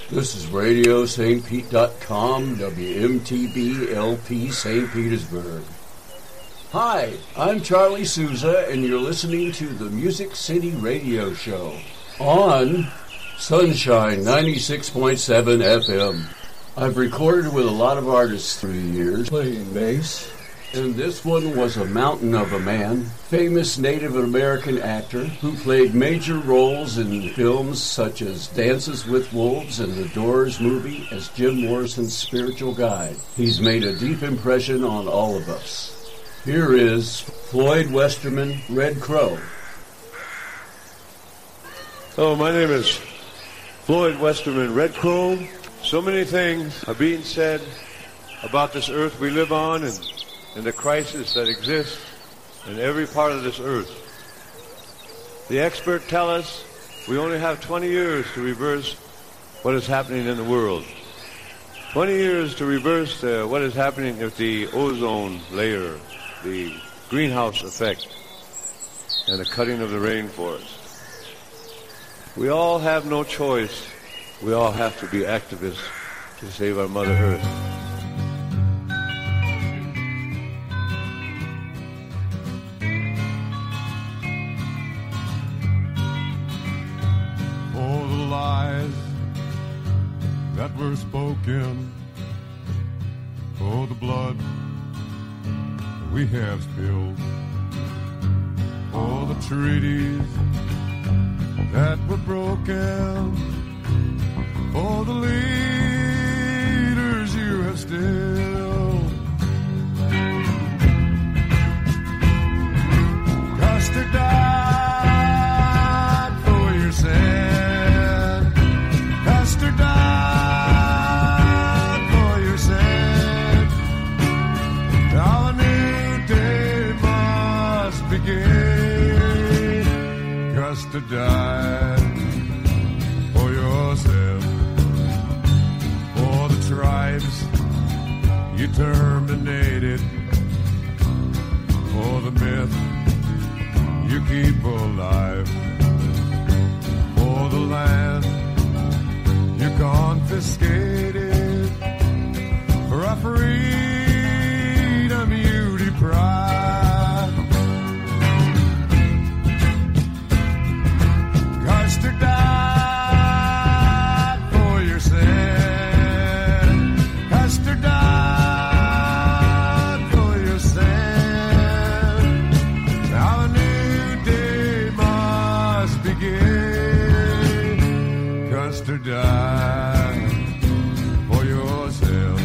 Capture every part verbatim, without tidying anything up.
This is Radio Saint Pete dot com, W M T B L P Saint Petersburg. Hi, I'm Charlie Souza, and you're listening to the Music City Radio Show on Sunshine ninety-six point seven F M. I've recorded with a lot of artists through the years, playing bass. And this one was a mountain of a man, famous Native American actor who played major roles in films such as Dances with Wolves and the Doors movie as Jim Morrison's spiritual guide. He's made a deep impression on all of us. Here is Floyd Westerman, Red Crow. Hello, my name is Floyd Westerman, Red Crow. So many things are being said about this earth we live on and and the crisis that exists in every part of this earth. The experts tell us we only have twenty years to reverse what is happening in the world. twenty years to reverse uh, what is happening with the ozone layer, the greenhouse effect, and the cutting of the rainforest. We all have no choice. We all have to be activists to save our Mother Earth. That were spoken, for the blood we have spilled, for the treaties that were broken, for the leaders you have still. Custer died for your sin. Custer died. Custer died for yourself, for the tribes you terminated, for the myth you keep alive, for the land you confiscated, for our freedom you deprived. Custer died for your sin. Custer died for your sin. Now a new day must begin. Custer died for yourself.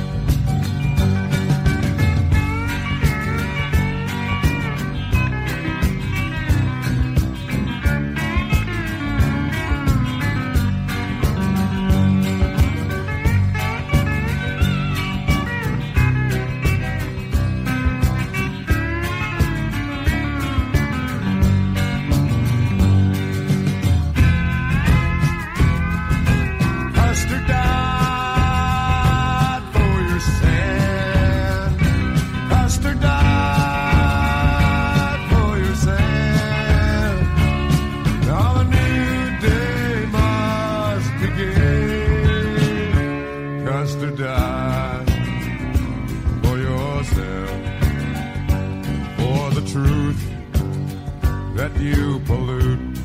You pollute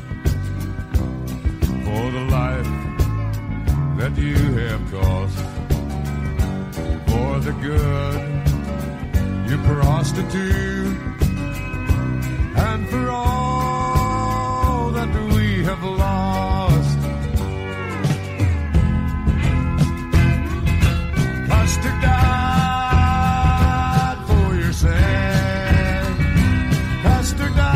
for the life that you have cost, for the good you prostitute, and for all that we have lost. Custer died for your sin. Custer died.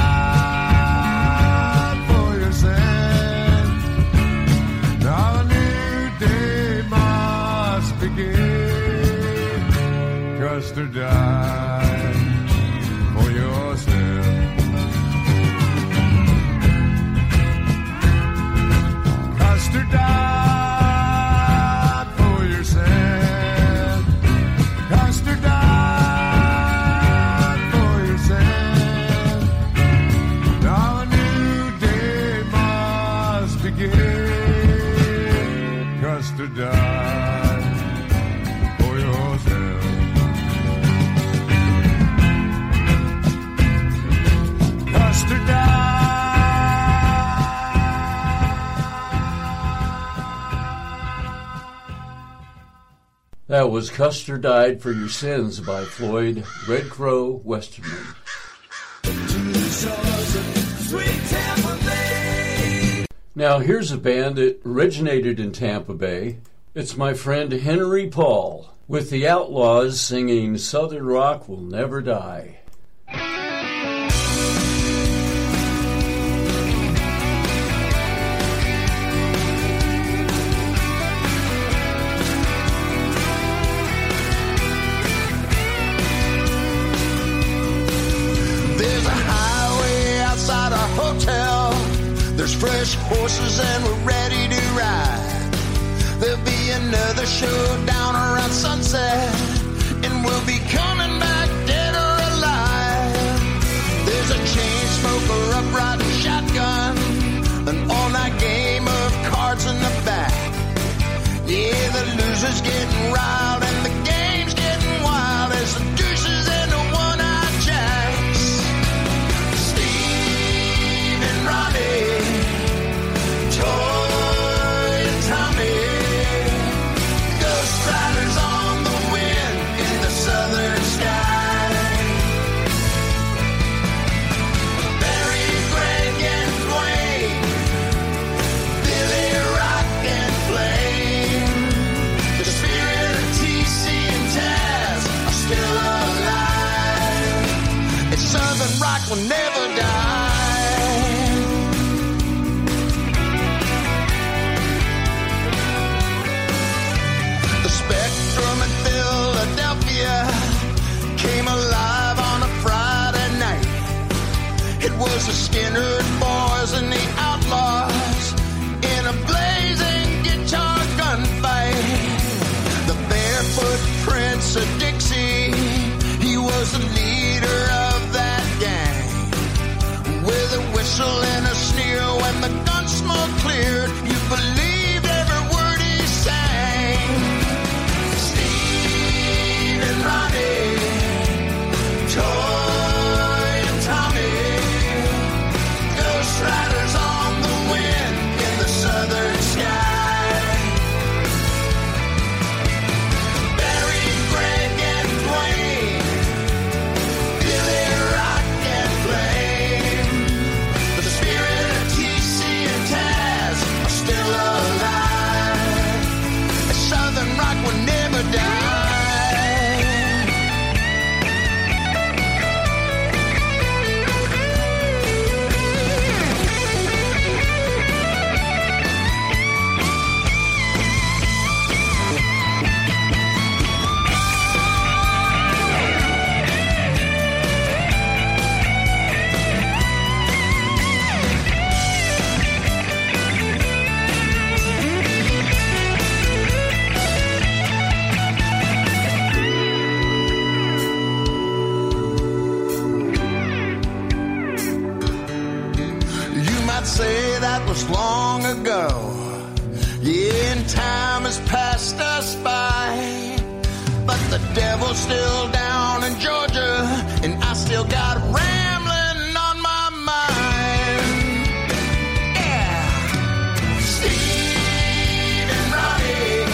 Custer died for yourself. Custer died for your sin. Custer died for your sin. Now a new day must begin. Custer to die for yourself. Custer died. That was Custer Died for Your Sins by Floyd Red Crow Westerman. Now here's a band that originated in Tampa Bay. It's my friend Henry Paul with the Outlaws singing Southern Rock Will Never Die. There's fresh horses and we're ready to ride. There'll be another showdown around sunset, and we'll be coming back dead or alive. There's a chain smoker up riding shotgun, an all-night game of cards in the back. Yeah, the loser's getting riled and the game's getting wild as the deuces and the one-eyed jacks. Steve and Ronnie, Toy and Tommy, Ghost Riders on the wind in the southern sky. Barry, Greg, and Dwayne, Billy, Rock, and Flame. The spirit of T C and Taz are still alive. It's Southern Rock will never die. Spectrum in Philadelphia came alive on a Friday night. It was the Skinner Boys and the Outlaws in a blazing guitar gunfight. The Barefoot Prince of Dixie, he was the leader of that gang. With a whistle and a sneer when the gun smoke cleared, you believed every word he sang. Ronnie, Toy and Tommy, Ghost Riders on the wind in the southern sky. Barry, Greg, and Dwayne, Billy, Rock, and Flame. The spirit of T C and Taz are still alive. Southern Rock will never die. Say that was long ago. Yeah, and time has passed us by. But the devil's still down in Georgia, and I still got rambling on my mind. Yeah. Steve and Ronnie,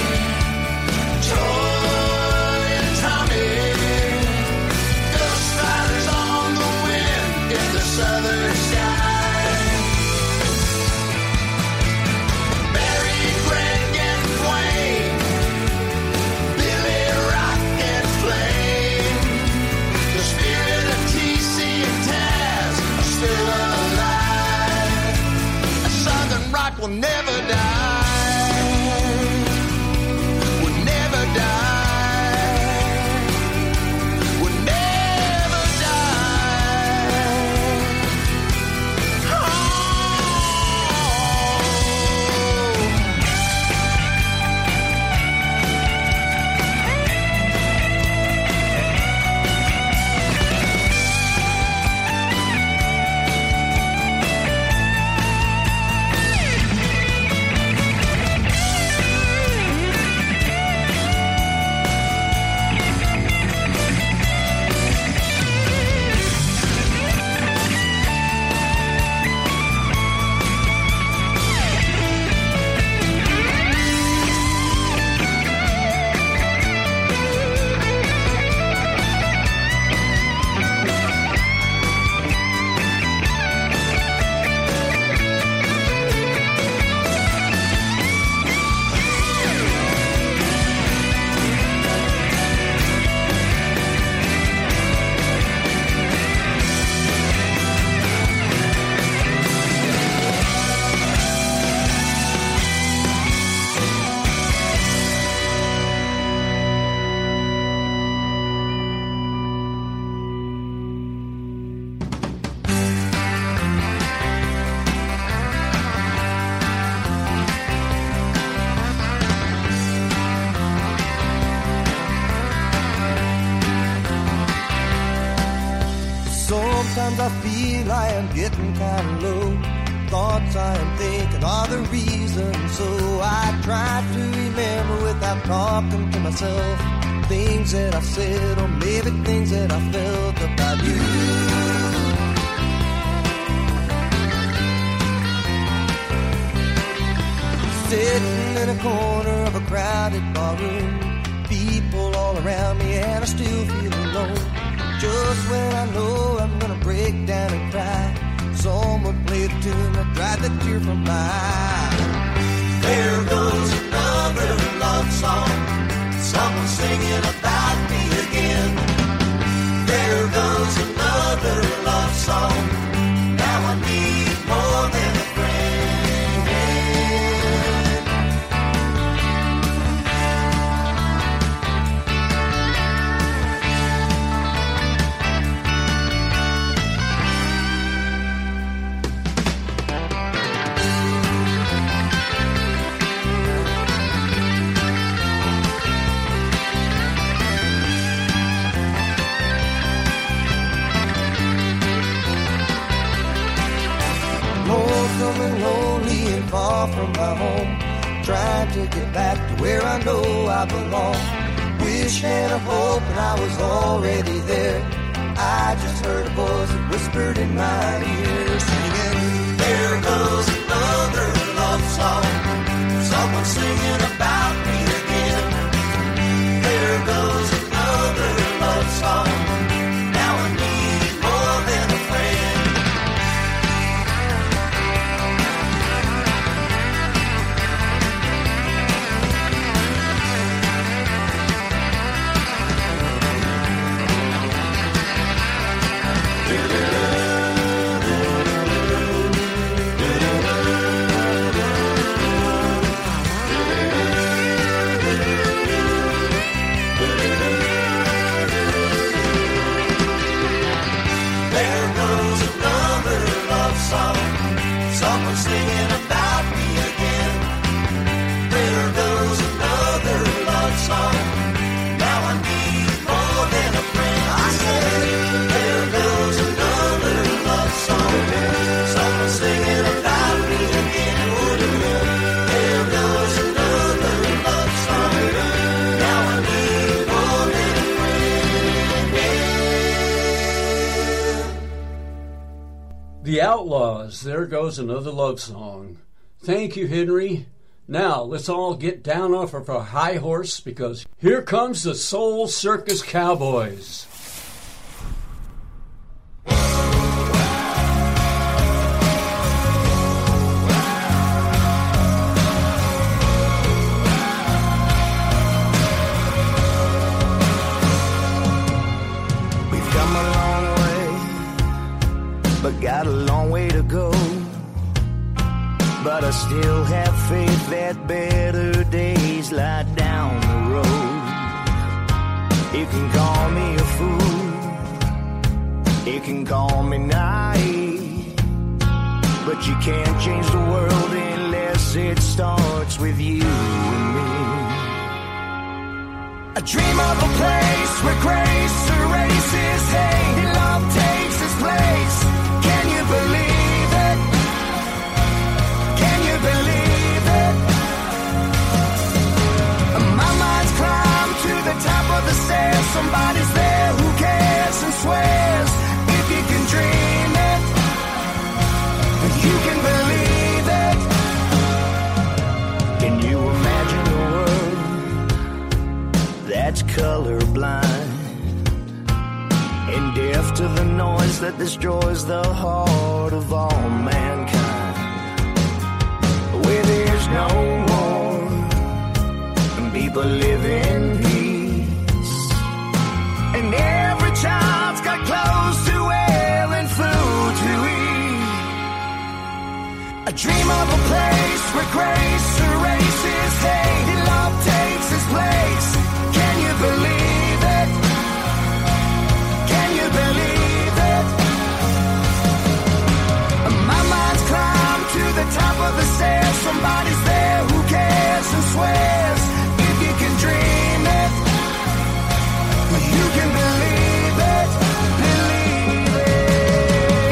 Toy and Tommy, Ghost Riders on the wind in the southern sky. Will never die. Will never die. Will never die. Oh. I feel I am getting kind of low. Thoughts I am thinking are the reason. So I try to remember without talking to myself things that I've said, or maybe things that I felt about you. Sitting in a corner of a crowded barroom, people all around me and I still feel alone. Just when I know I'm gonna break down and cry, someone played a tune that dried the tear from my eye. There goes another love song, someone singing about me again. There goes another love song, now I need more than a friend. Lonesome, lonely and far from my home, trying to get back to where I know I belong. Wish and a hope and I was already there. I just heard a voice that whispered in my ear, singing, there goes another love song, someone singing about me again. There goes another love song, now I need more than a friend. Someone singing about me again. There goes another love song, now I need more than a friend. I said, there goes another love song, someone singing about me again. There goes another love song, now I need more than a friend. The Outlaws, there goes another love song. Thank you, Henry. Now, let's all get down off of our high horse, because here comes the Soul Circus Cowboys. We've come a long way, but got a long way to go. But I still have faith that better days lie down the road. You can call me a fool, you can call me naive, but you can't change the world unless it starts with you and me. I dream of a place where grace erases hate and love takes its place. Can you believe it? Can you believe it? My mind's climbed to the top of the stairs. Somebody's there who cares and swears. If you can dream it, you can believe it. Can you imagine a world that's colorblind and deaf to the noise that destroys the heart of all mankind? Where there's no war and people live in peace, and every child's got clothes to wear and food to eat. I dream of a place where grace erases hate and love takes its place. Can you believe it? Can you believe it? My mind's climbed to the top of the stairs. Somebody's there who cares and swears. If you can dream it, you can believe it, believe it.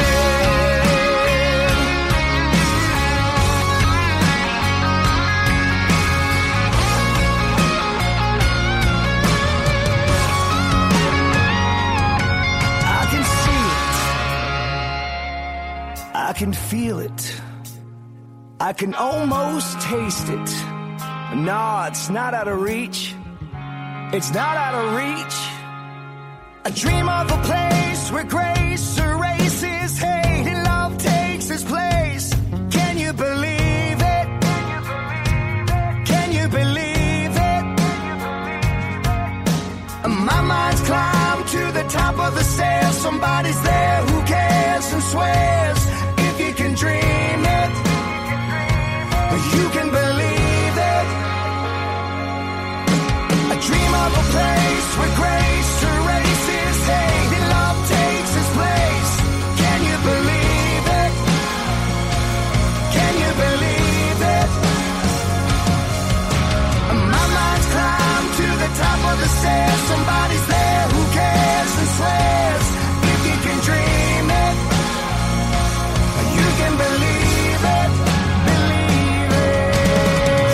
feel it. I can almost taste it. No, it's not out of reach. It's not out of reach. I dream of a place where grace erases hate and love takes its place. Can you believe it? Can you believe it? My mind's climbed to the top of the stairs. Somebody's there who cares and swears. If you can dream it, you can believe it. I dream of a place where grace erases hate and love takes its place. Can you believe it? Can you believe it? My mind's climbed to the top of the stairs. Somebody's there who cares and swears. If you can dream it, you can believe it. Believe it.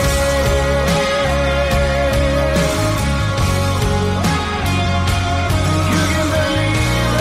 You can believe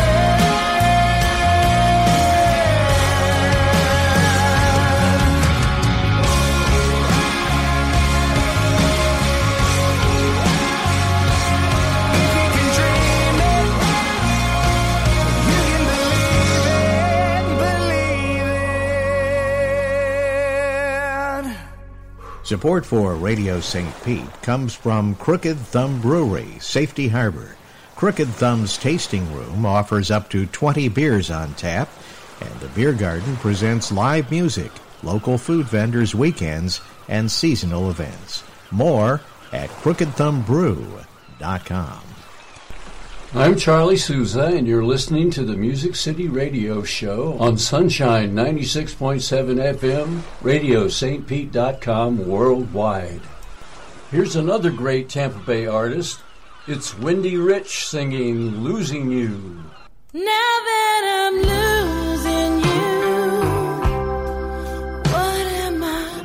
Support for Radio Saint Pete comes from Crooked Thumb Brewery, Safety Harbor. Crooked Thumb's tasting room offers up to twenty beers on tap, and the Beer Garden presents live music, local food vendors, weekends, and seasonal events. More at crooked thumb brew dot com. I'm Charlie Souza, and you're listening to the Music City Radio Show on Sunshine ninety-six point seven F M, radio st pete dot com worldwide. Here's another great Tampa Bay artist. It's Wendy Rich singing Losing You. Now that I'm losing you, what am I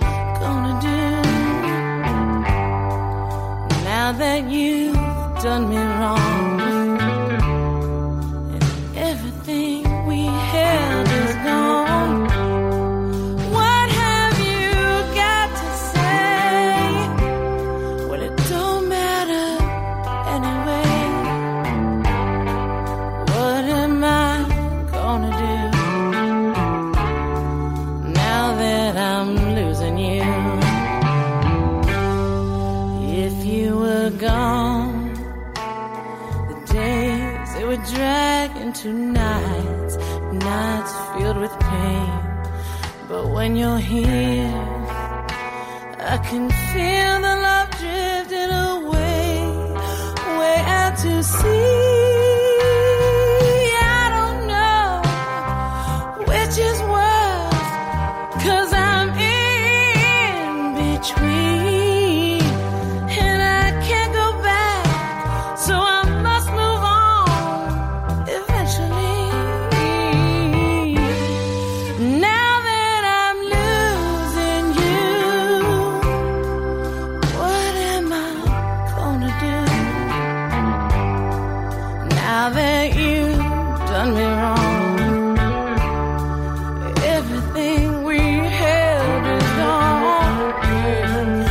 gonna do? Now that you've done me wrong, to nights, nights filled with pain. But when you're here, I can feel the love drifting away, way out to sea. I don't know which is worse, 'cause I'm in between, and I can't go back, so I must move on. Now that I'm losing you, what am I gonna do? Now that you've done me wrong, everything we held is gone.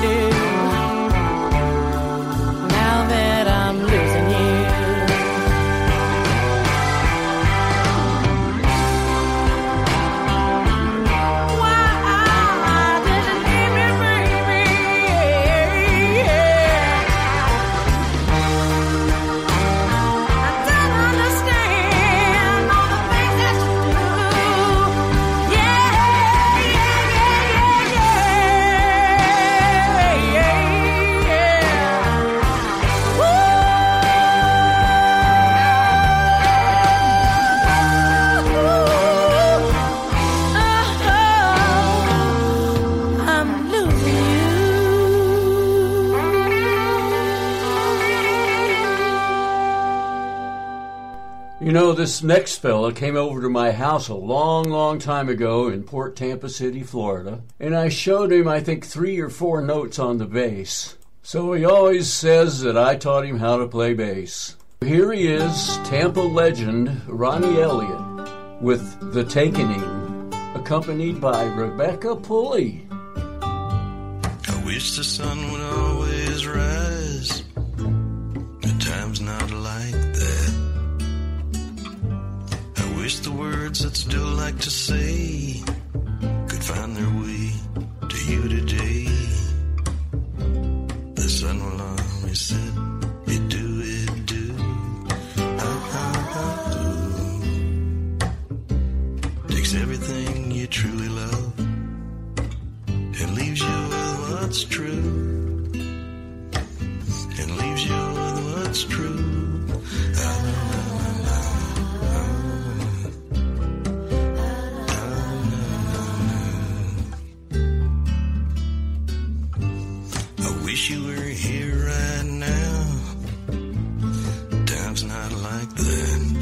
do now that I'm losing you? You know, this next fella came over to my house a long, long time ago in Port Tampa City, Florida, and I showed him, I think, three or four notes on the bass. So he always says that I taught him how to play bass. Here he is, Tampa legend Ronnie Elliott with The Takening, accompanied by Rebecca Pulley. I wish the sun would always rise. At times not like that. I wish the words I'd still like to say could find their way to you today. The sun will always set, it do, it do. Ah, ah, ah, ooh. Takes everything you truly love and leaves you with what's true. And leaves you with what's true. Ah, ah, wish you were here right now. Time's not like that.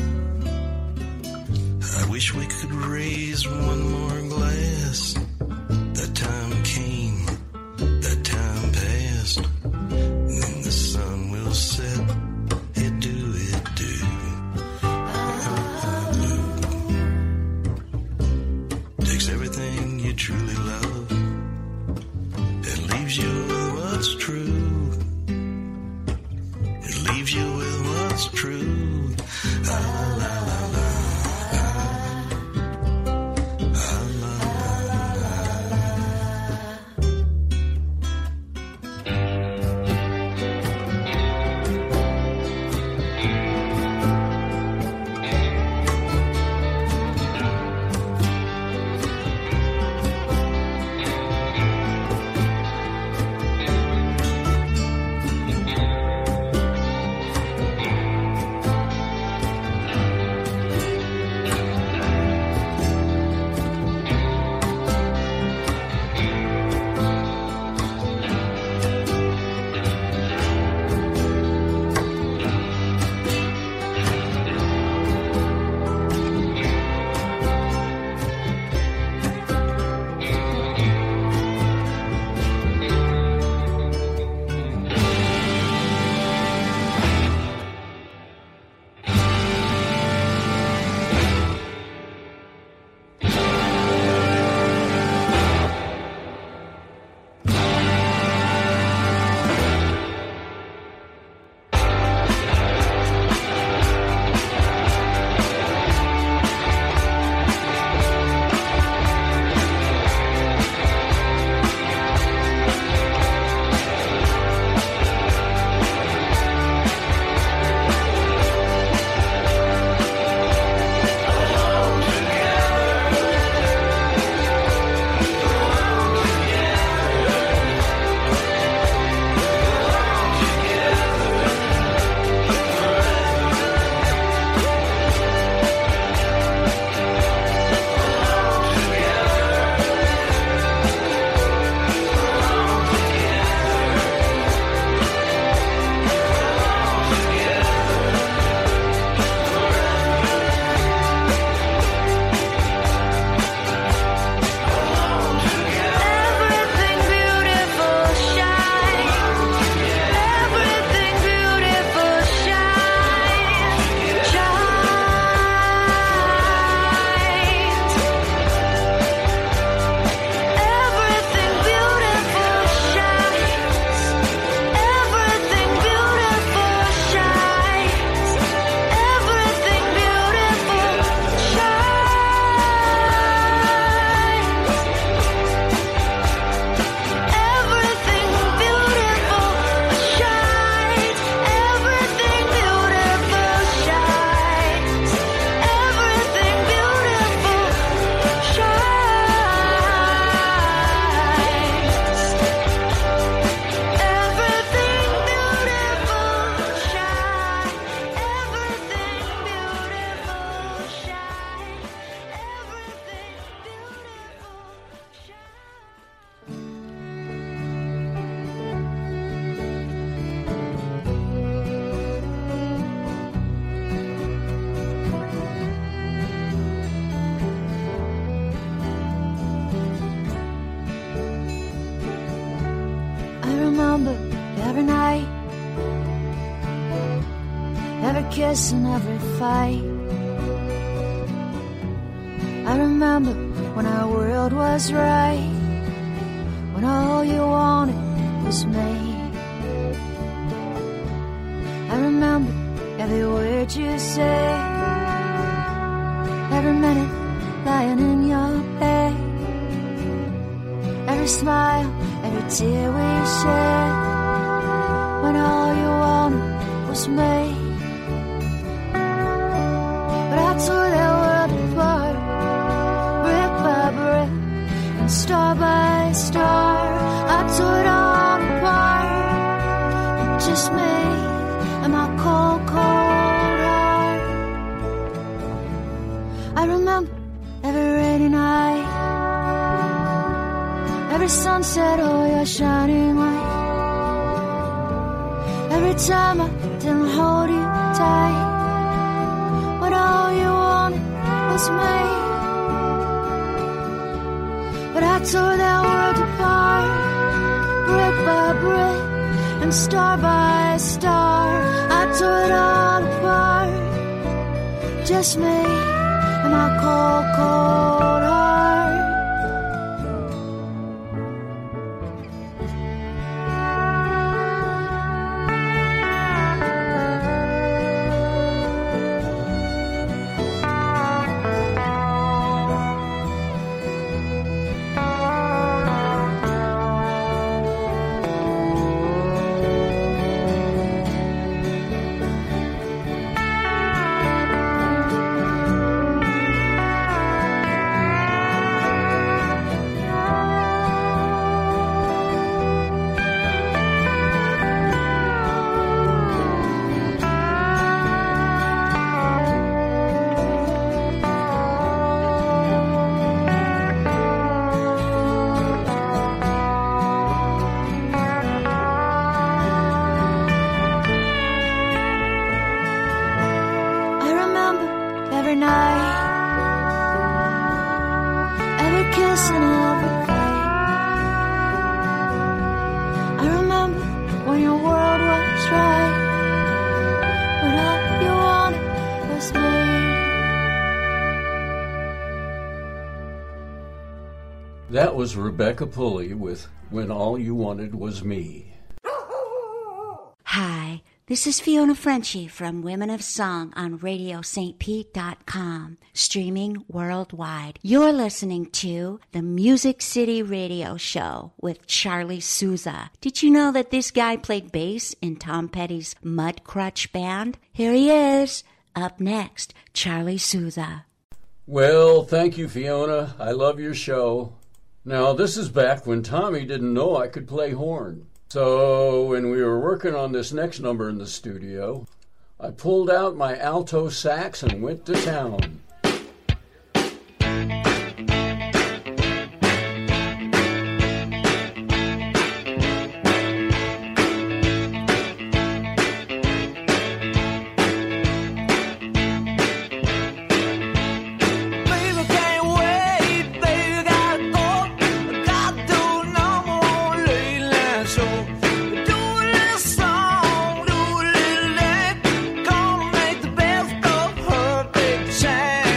I wish we could raise one more glass. That time came, that time passed, and then the sun will set. It do, it do. Takes everything you truly love and leaves you with what's true. It leaves you with what's true. Ah, la, la, la. Ah, la, remember every night, every kiss and every fight. I remember when our world was right, when all you wanted was me. I remember every word you said, every minute lying in your bed, every smile, every tear we shed, when all you wanted was me. But I tore that world apart, brick by brick, and star by star. I tore it all apart, just me and my cold, cold heart. I remember every rainy night, every sunset, oh, you're shining light. Every time I didn't hold you tight, when all you wanted was me. But I tore that world apart, brick by brick, and star by star. I tore it all apart, just me and my cold, cold heart. That was Rebecca Pulley with When All You Wanted Was Me. Hi, this is Fiona Frenchie from Women of Song on radio st pete dot com, streaming worldwide. You're listening to the Music City Radio Show with Charlie Souza. Did you know that this guy played bass in Tom Petty's Mudcrutch Band? Here he is. Up next, Charlie Souza. Well, thank you, Fiona. I love your show. Now, this is back when Tommy didn't know I could play horn. So, when we were working on this next number in the studio, I pulled out my alto sax and went to town. Shine.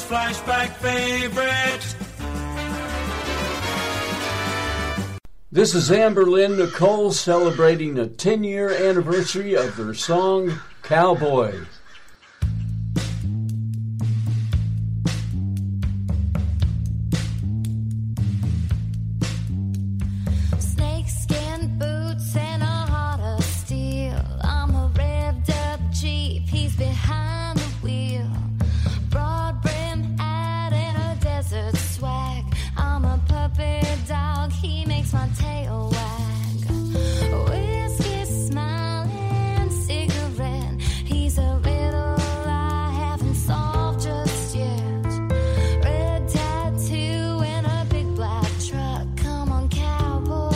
flashback favorite. This is Amber Lynn Nicole celebrating the ten-year anniversary of their song, Cowboy. Snakeskin boots and a heart of steel. I'm a revved up Jeep, he's behind the wheel. Broad brim hat and a desert swag. I'm a puppy dog, he makes my tail wag. Whiskey smiling, cigarette. He's a riddle I haven't solved just yet. Red tattoo and a big black truck. Come on, cowboy.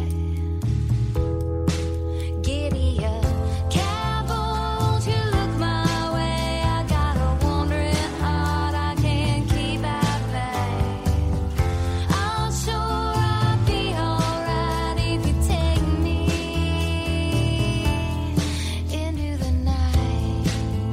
Giddy up. Cowboy, you look my way. I got a wandering heart I can't keep at bay. I'm sure I'll be alright if you take me into the night.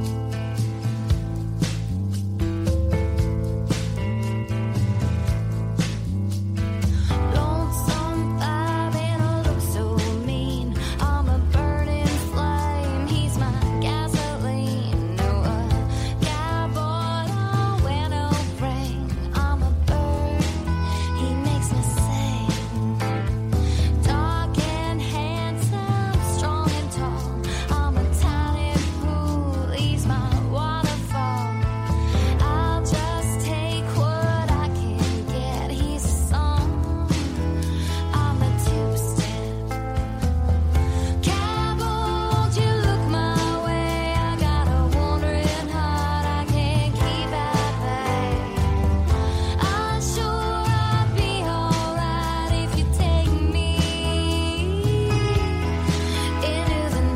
Lonesome vibe and a look so mean. I'm a burning flame, he's my gasoline. No, a cowboy don't wear no ring. I'm a bird, he makes me sing. Dark and handsome, strong and tall. I'm a tiny pool, he's my waterfall. I'll just take what I can get. He's a song, I'm a two-step. Cowboy, you look my way. I got a wandering heart I can't keep at bay. I'm sure I'll be alright if you take me into the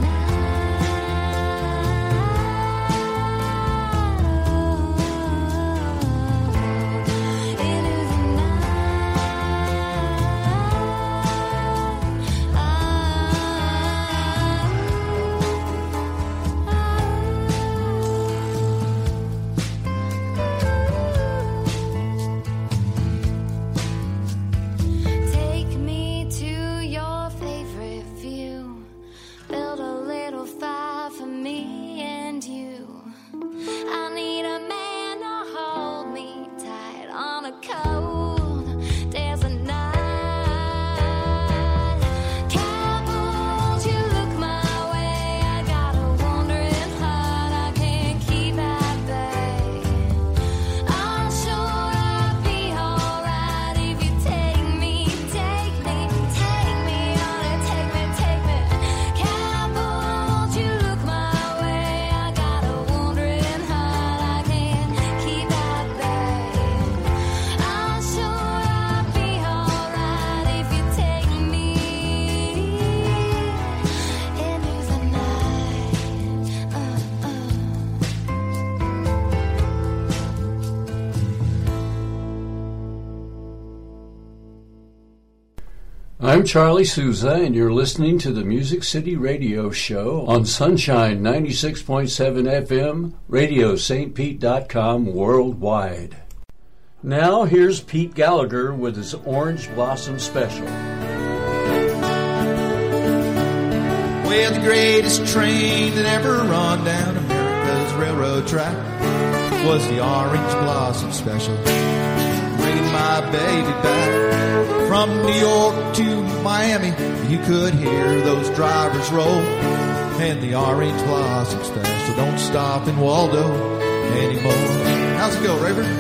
Take me to your favorite view. Build a little fire for me and you. I need a man to hold me tight on a cold desert night. Cowboy, you look my way. I got a wandering heart I can't keep at bay. I'm sure I'll be alright if you take me, take me, take me on it, take me, take me. Cowboy, you look my way. I got a wandering heart I can't keep at bay. I'm sure I'll be alright if you take me into the night. Uh, uh. I'm Charlie Souza, and you're listening to the Music City Radio Show on Sunshine ninety-six point seven F M, radio st pete dot com worldwide. Now, here's Pete Gallagher with his Orange Blossom Special. Well, the greatest train that ever run down America's railroad track was the Orange Blossom Special, bringing my baby back. From New York to Miami, you could hear those drivers roll, and the Orange Blossom Special don't stop in Waldo anymore. How's it go, Raver?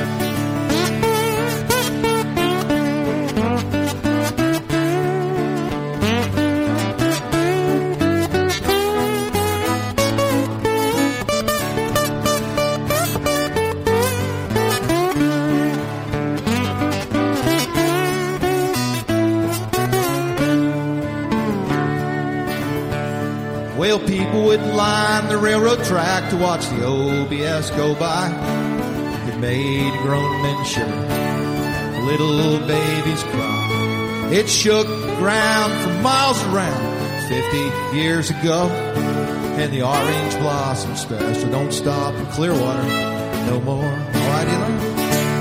Well, people would line the railroad track to watch the O B S go by. It made grown men shiver, little babies cry. It shook the ground for miles around fifty years ago. And the Orange Blossom Special don't stop in Clearwater no more. All right, Eli?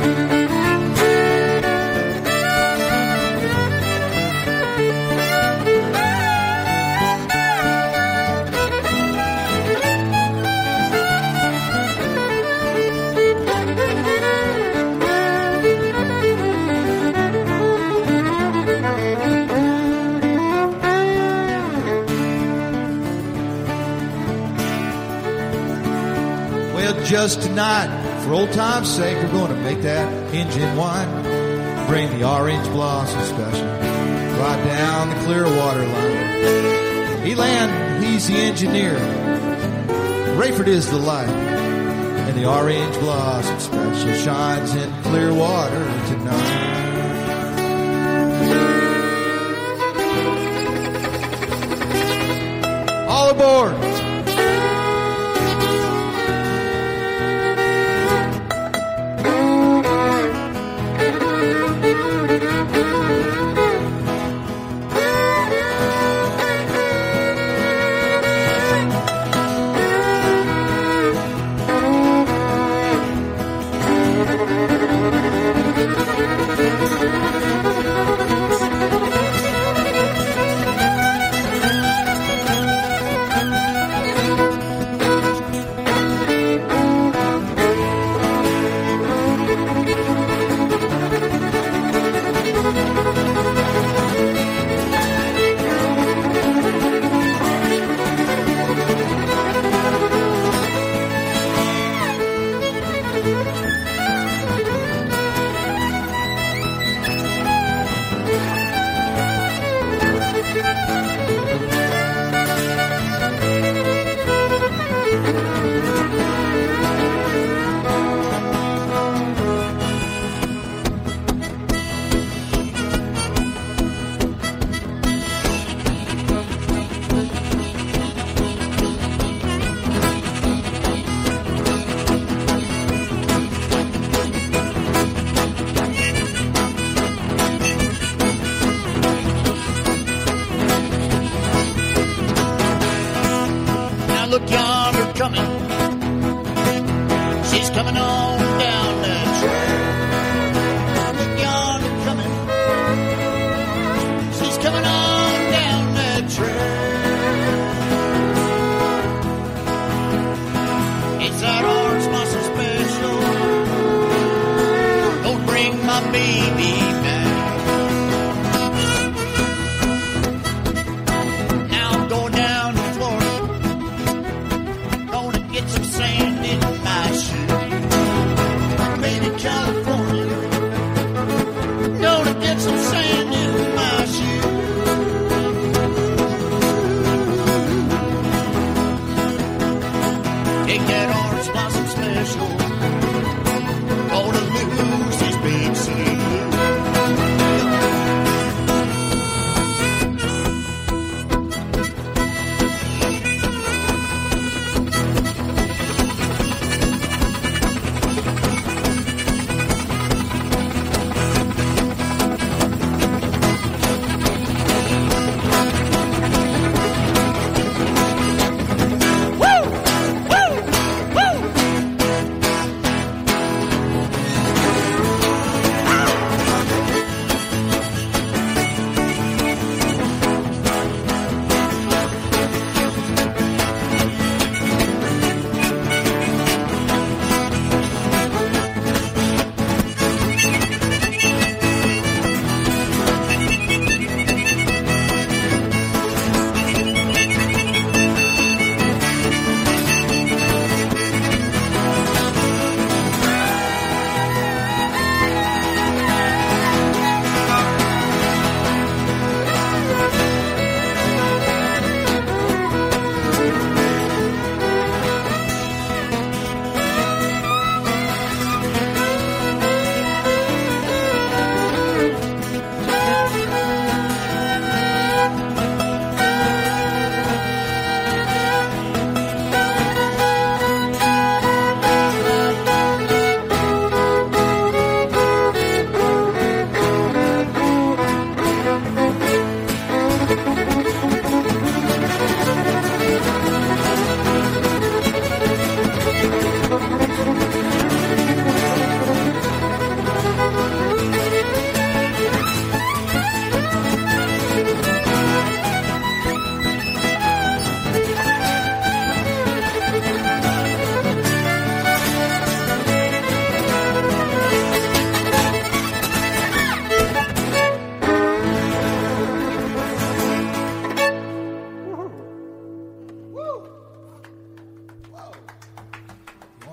Just tonight, for old time's sake, we're going to make that engine whine. Bring the orange blossom special right down the Clearwater line. Elan, he's the engineer. Rayford is the light. And the orange blossom special shines in Clearwater tonight. All aboard!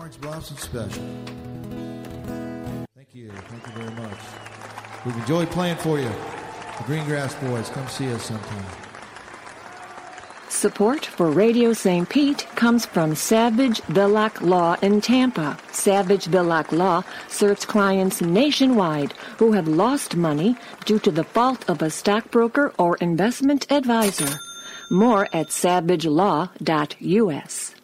Orange Blossom Special. Thank you. Thank you very much. We've enjoyed playing for you. The Greengrass Boys, come see us sometime. Support for Radio Saint Pete comes from Savage Villock Law in Tampa. Savage Villock Law serves clients nationwide who have lost money due to the fault of a stockbroker or investment advisor. More at savage law dot U S.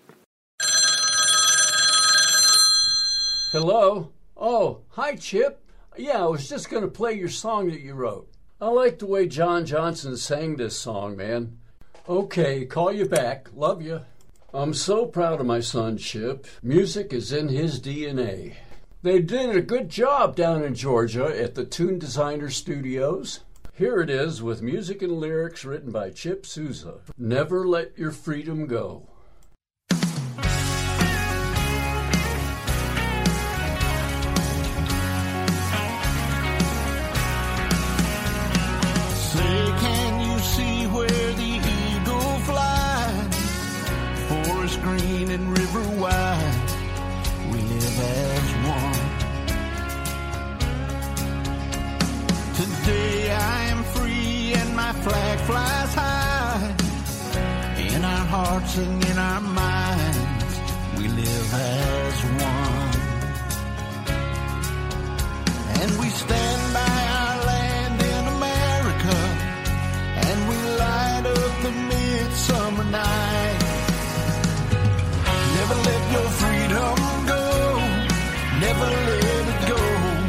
Hello? Oh, hi, Chip. Yeah, I was just going to play your song that you wrote. I like the way John Johnson sang this song, man. Okay, call you back. Love you. I'm so proud of my son, Chip. Music is in his D N A. They did a good job down in Georgia at the Tune Designer Studios. Here it is with music and lyrics written by Chip Sousa. Never let your freedom go. Say, can you see where the eagle flies? Forest green and river wide, we live as one. Today I am free and my flag flies high. In our hearts and in our minds, we live as one. And we stand by our land in America, and we light up the midsummer night. Never let your freedom go, never let it go.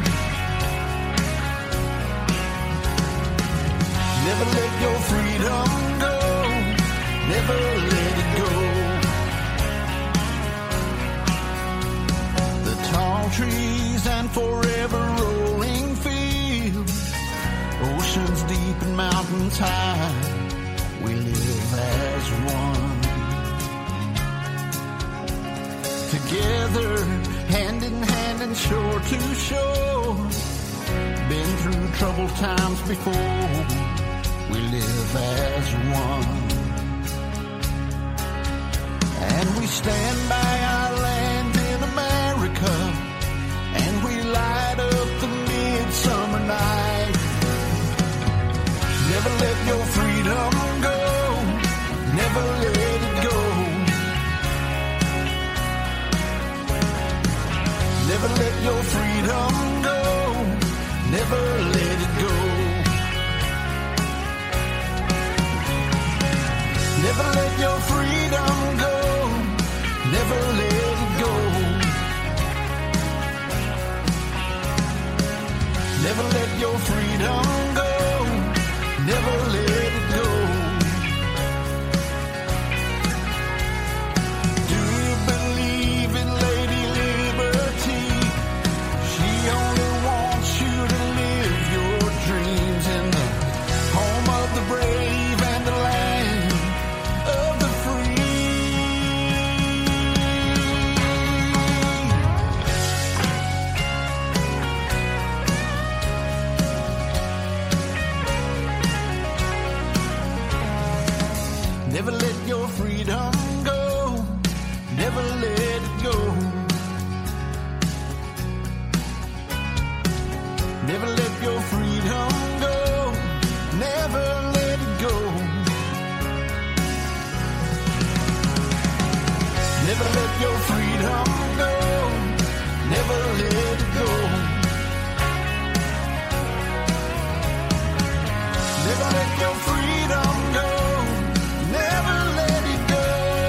Never let your freedom go, never let it go. The tall trees and forever rolling fields, oceans deep and mountains high, we live as one. Together, hand in hand and shore to shore, been through troubled times before, we live as one. And we stand by our land in America, and we light up the midsummer night. Never let your freedom go, never let it go. Never let your freedom go, never let it go. Never let your freedom go, never let it go. Never let your freedom go, never let it go. Do you believe in Lady Liberty? She only wants you to live your dreams in the home of the brave and the land of the free. Never let your freedom go, never let it go. Never let your freedom go, never let it go. Never let your freedom go, never let it go. Never let your freedom go, never let it go.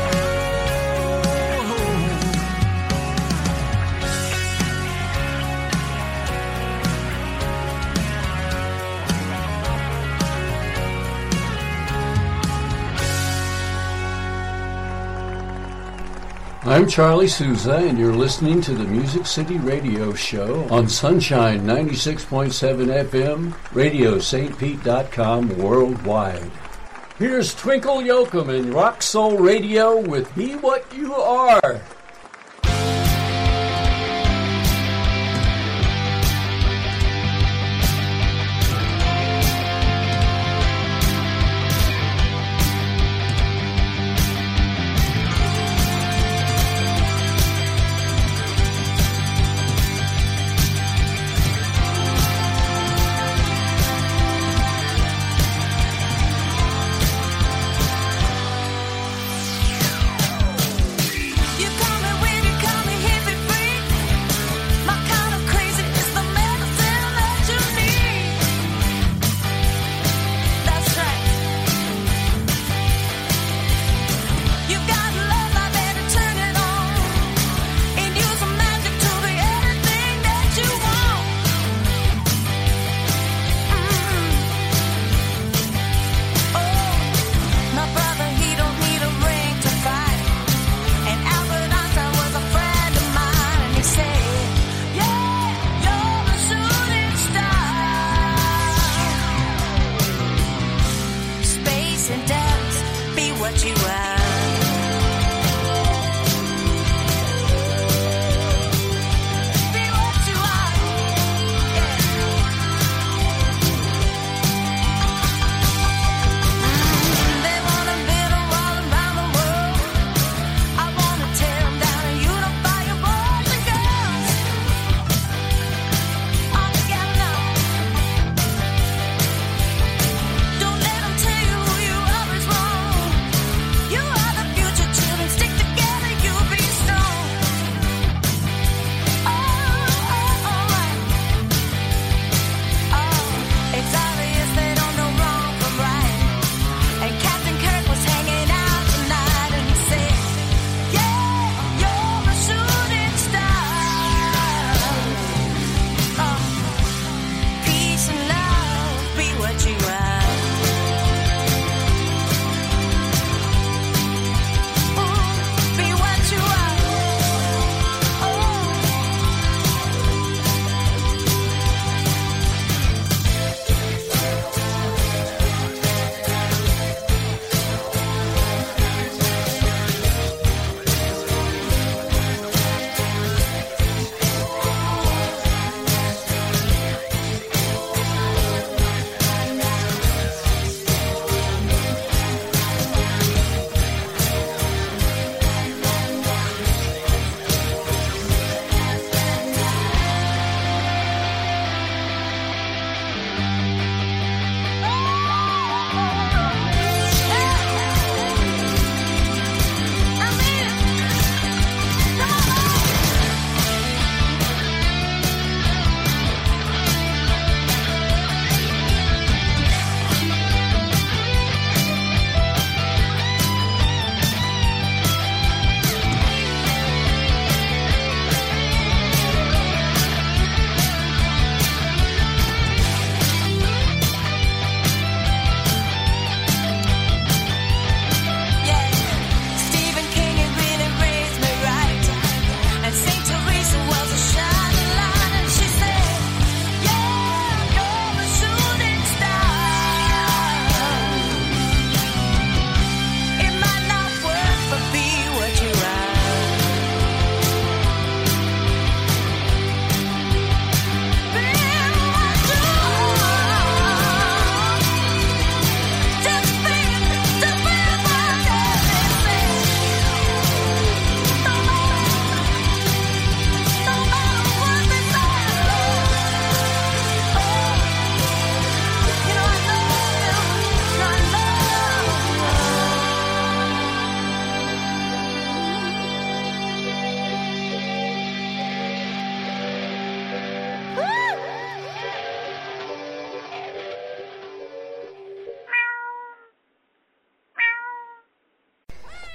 I'm Charlie Sousa, and you're listening to the Music City Radio Show on Sunshine ninety-six point seven F M, radio st pete dot com worldwide. Here's Twinkle Yoakam and Rock Soul Radio with Be What You Are.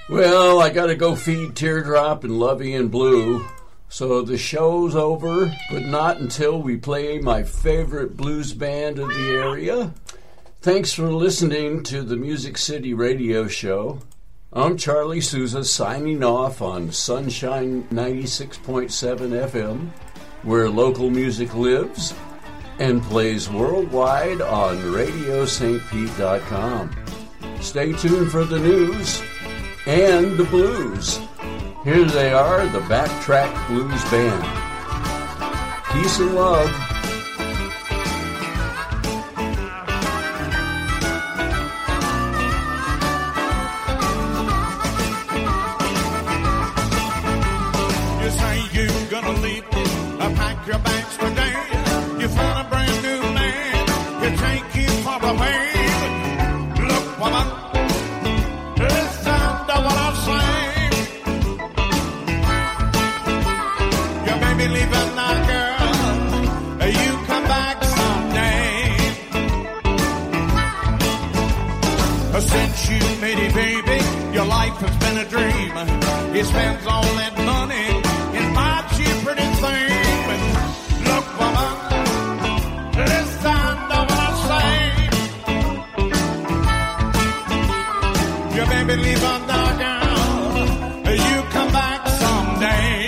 Well, I gotta go feed Teardrop and Lovey and Blue. So the show's over, but not until we play my favorite blues band of the area. Thanks for listening to the Music City Radio Show. I'm Charlie Souza signing off on Sunshine ninety-six point seven F M, where local music lives and plays worldwide on radio st pete dot com. Stay tuned for the news and the blues. Here they are, the Backtrack Blues Band. Peace and love. You say you're gonna leave, I pack your bags today. You found a brand new man, you take you far away. Look, woman, listen to what I'm saying. Leaving now, girl, you come back someday. Since you made it, baby, your life has been a dream. He spends all that money in my cheap pretty thing. But look, woman, listen to what I say. Your baby leaving now, girl, you come back someday.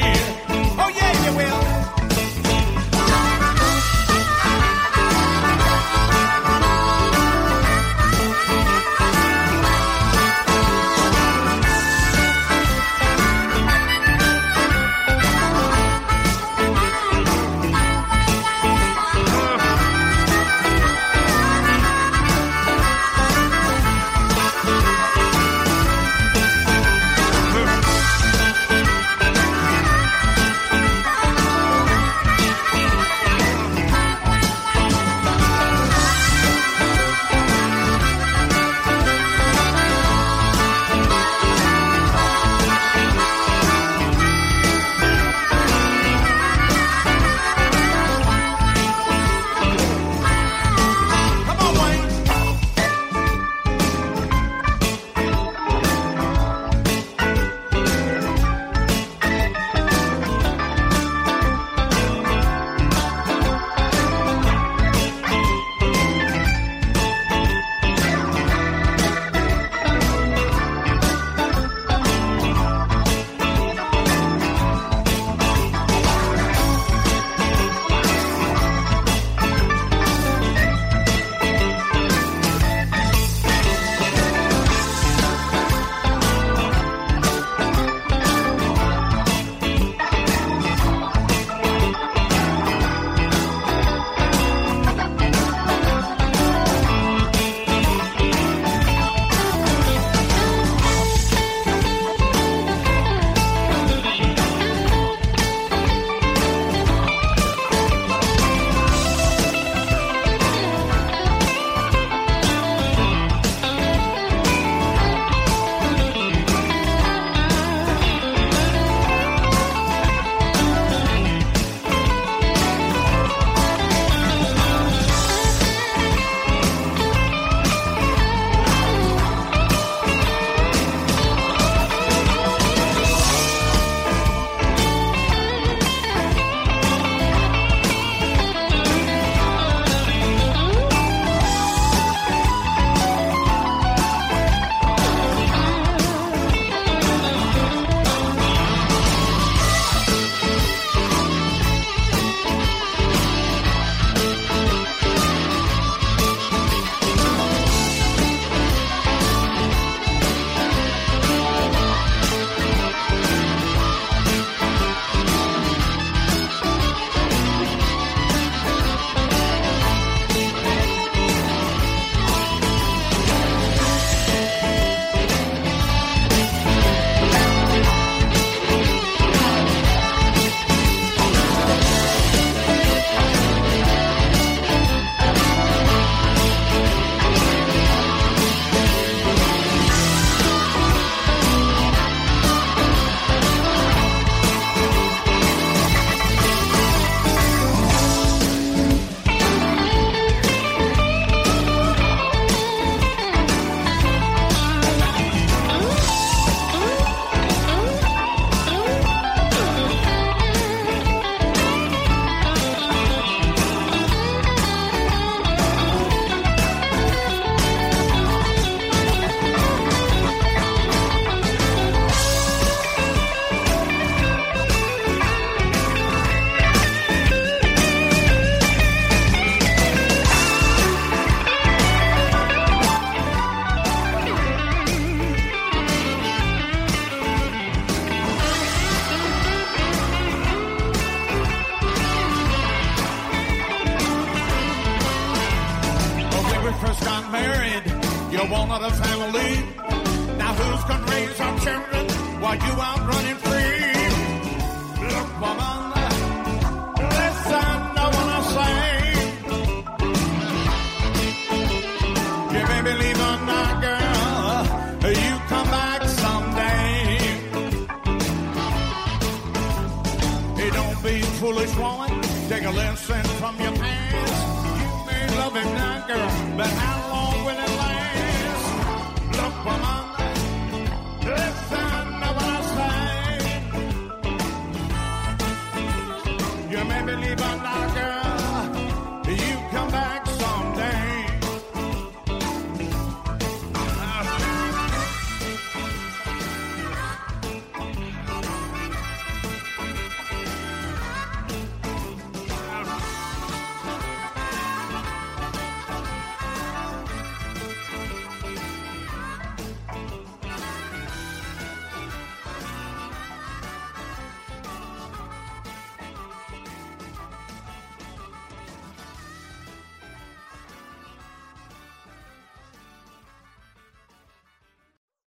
you out running free. Look, woman, listen to what I say. You may believe or not, girl, you come back someday. Hey, don't be foolish, woman. Take a lesson from your past. You may love him now, girl, but how long will it last? Look, woman, listen to what I say. You may believe or not, girl.